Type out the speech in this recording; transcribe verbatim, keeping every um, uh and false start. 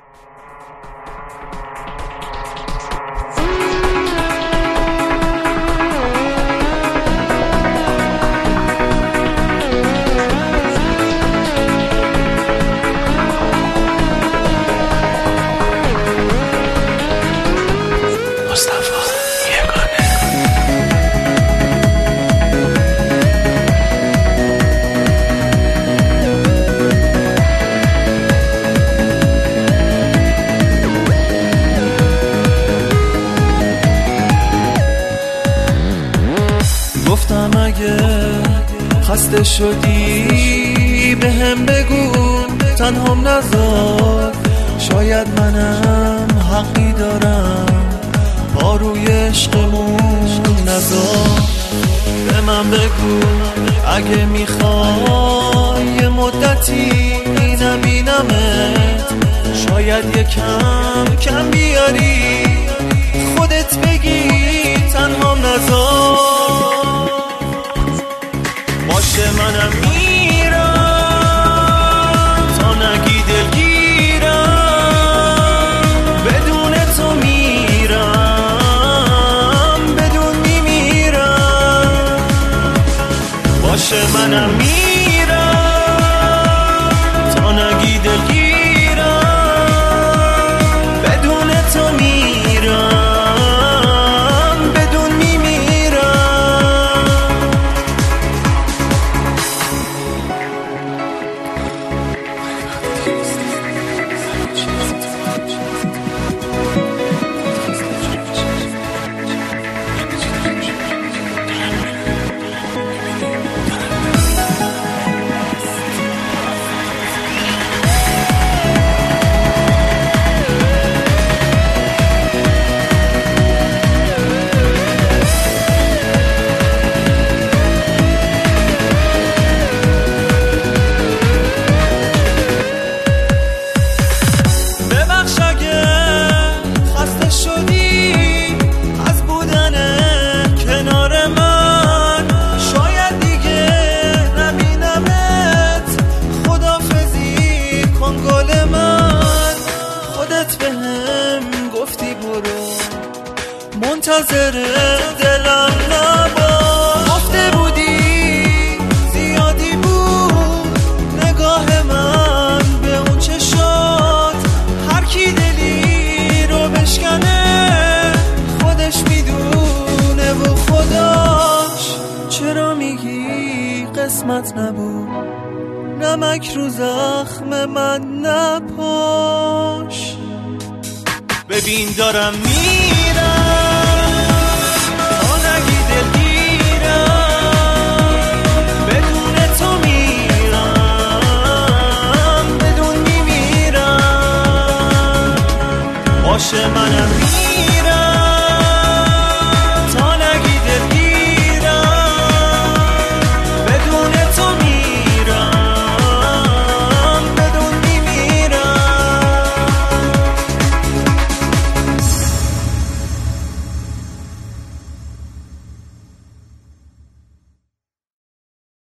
گفتم اگه خسته شدی به هم بگو، تنهام نذار، شاید منم حقی دارم، پا روی عشقمون نذار. به من بگو اگه میخوای یه مدتی نبینمت، شاید یکم کم بیاری، خودت بگی تنهام نذار. باشه منم میرم تا نگی دلگیرم، بدون تو میرم بدون میمیرم. باشه منم میرم تا نگی دلگیرم، بدون تو میرم بدون میمیرم. منتظر دلم نباش، گفته بودی زیادی بود نگاه من به اون چشات، هر کی دلی رو بشکنه خودش میدونه و خداش. چرا میگی قسمت نبود، نمک رو زخم من نپاش. ببین دارم میرم تا نگی دلگیرم، بدون تو میرم بدون میمیرم. باشه منم میرم